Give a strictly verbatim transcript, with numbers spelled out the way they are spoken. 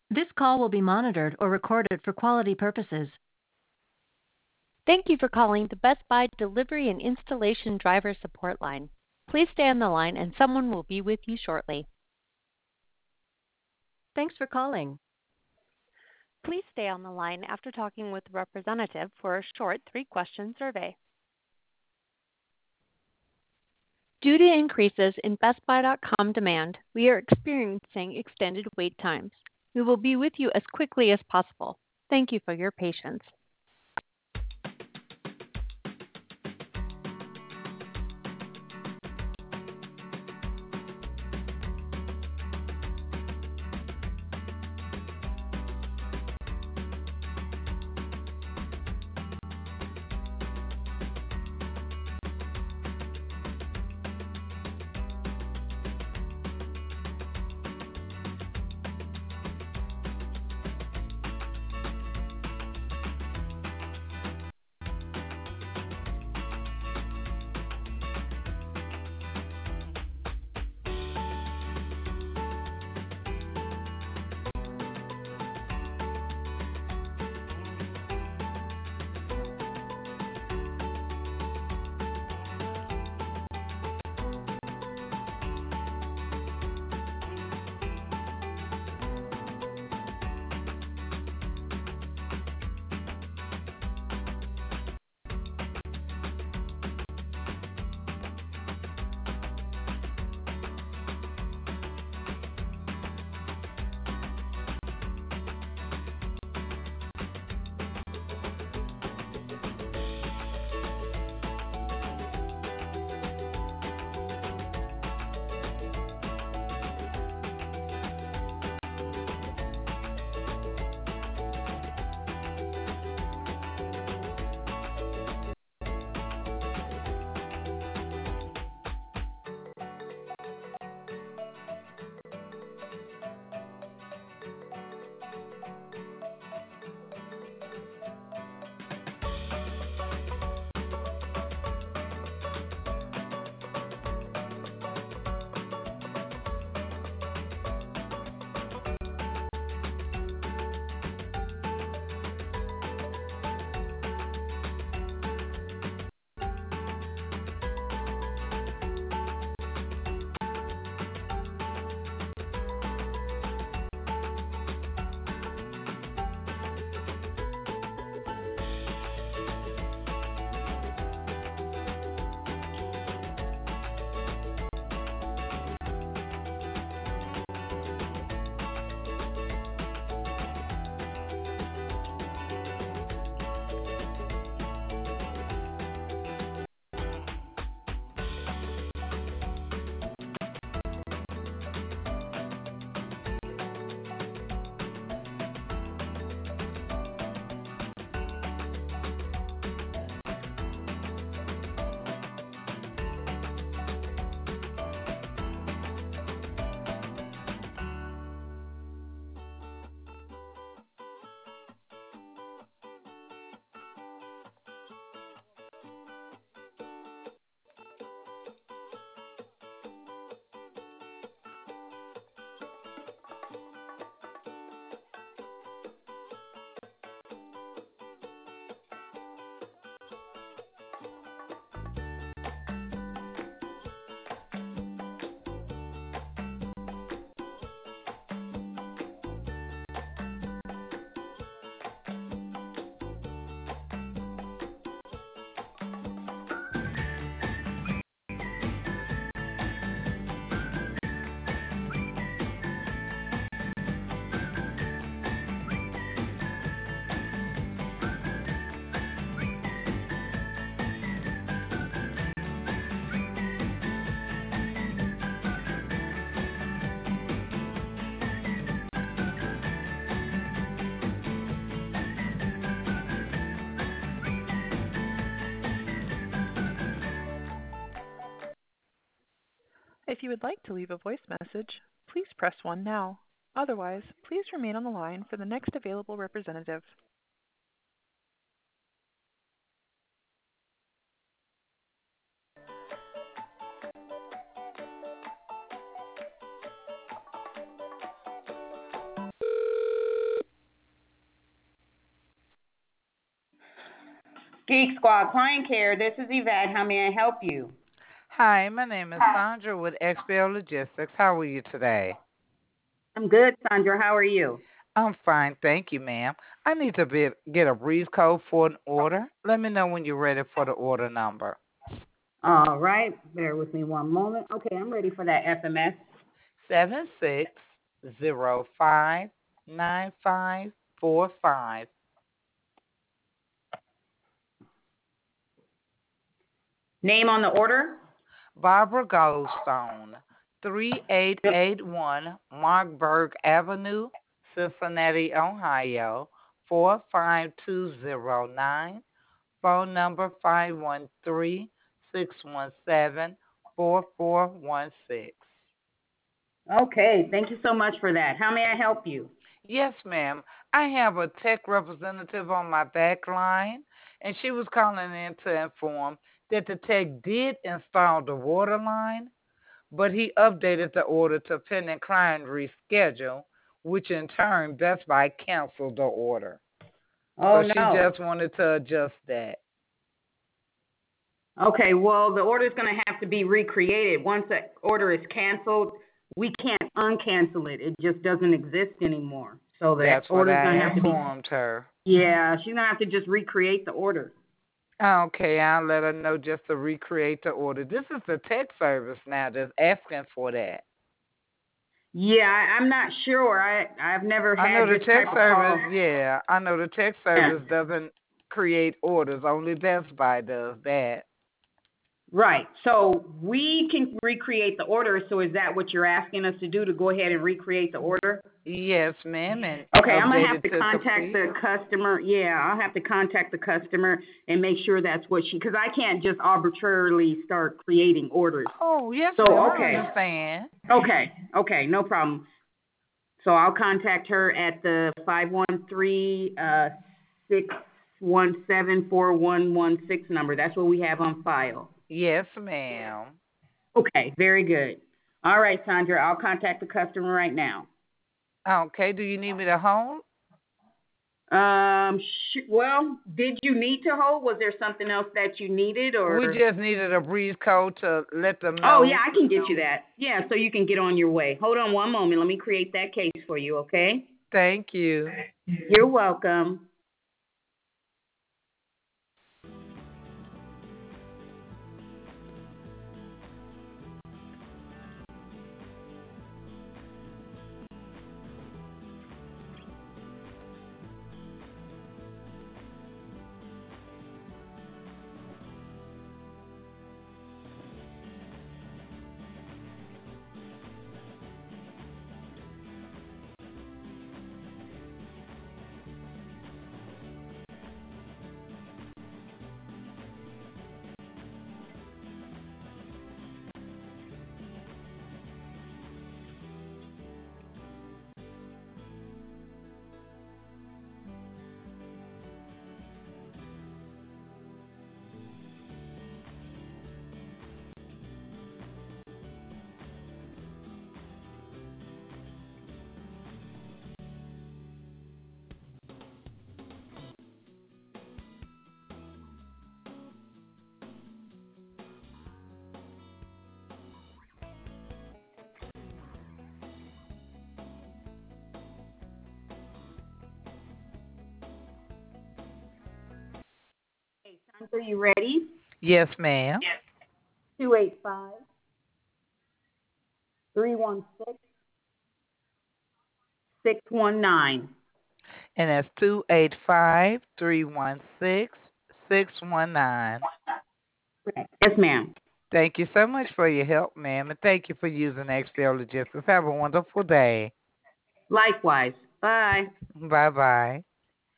This call will be monitored or recorded for quality purposes. Thank you for calling the Best Buy Delivery and Installation Driver Support Line. Please stay on the line and someone will be with you shortly. Thanks for calling. Please stay on the line after talking with the representative for a short three-question survey. Due to increases in Best Buy dot com demand, we are experiencing extended wait times. We will be with you as quickly as possible. Thank you for your patience. If you would like to leave a voice message, please press one now. Otherwise, please remain on the line for the next available representative. Geek Squad Client Care, this is Yvette. How may I help you? Hi, my name is Sandra with X B L Logistics. How are you today? I'm good, Sandra. How are you? I'm fine, thank you, ma'am. I need to be, get a brief code for an order. Let me know when you're ready for the order number. All right. Bear with me one moment. Okay, I'm ready for that F M S. Seven six zero five nine five four five. Name on the order? Barbara Goldstone, three eight eight one Markburg Avenue, Cincinnati, Ohio, four five two zero nine. Phone number five one three, six one seven, four four one six. Okay, thank you so much for that. How may I help you? Yes, ma'am. I have a tech representative on my back line, and she was calling in to inform that the tech did install the water line, but he updated the order to pending client reschedule, which in turn Best Buy canceled the order. Oh, so she no. just wanted to adjust that. Okay, well, the order is going to have to be recreated. Once that order is canceled, we can't uncancel it. It just doesn't exist anymore. So the That's what order's I going to have to be. informed her. Yeah, she's going to have to just recreate the order. Okay, I'll let her know just to recreate the order. This is the tech service now that's asking for that. Yeah, I, I'm not sure. I I've never had I know the this tech type service. of call. Yeah, I know the tech service yeah. doesn't create orders. Only Best Buy does that. Right. So we can recreate the order. So is that what you're asking us to do, to go ahead and recreate the order? Yes, ma'am. And okay, I'm gonna have to, to contact complete. the customer. Yeah, I'll have to contact the customer and make sure that's what she. Because I can't just arbitrarily start creating orders. Oh yes, so, ma'am. Okay. I understand. Okay. Okay. No problem. So I'll contact her at the five one three uh six one seven four one one six number. That's what we have on file. Yes, ma'am. Okay, very good. All right, Sandra, I'll contact the customer right now. Okay, do you need me to hold? Um, sh- well, did you need to hold? Was there something else that you needed, or? We just needed a brief code to let them know. Oh, yeah, I can get you that. Yeah, so you can get on your way. Hold on one moment. Let me create that case for you, okay? Thank you. You're welcome. Hey, Sandra, you ready? Yes, ma'am. Yes. two eight five, three one six, six one nine. And that's two eight five, three one six, six one nine. Yes, ma'am. Thank you so much for your help, ma'am, and thank you for using X P L Logistics. Have a wonderful day. Likewise. Bye. Bye-bye.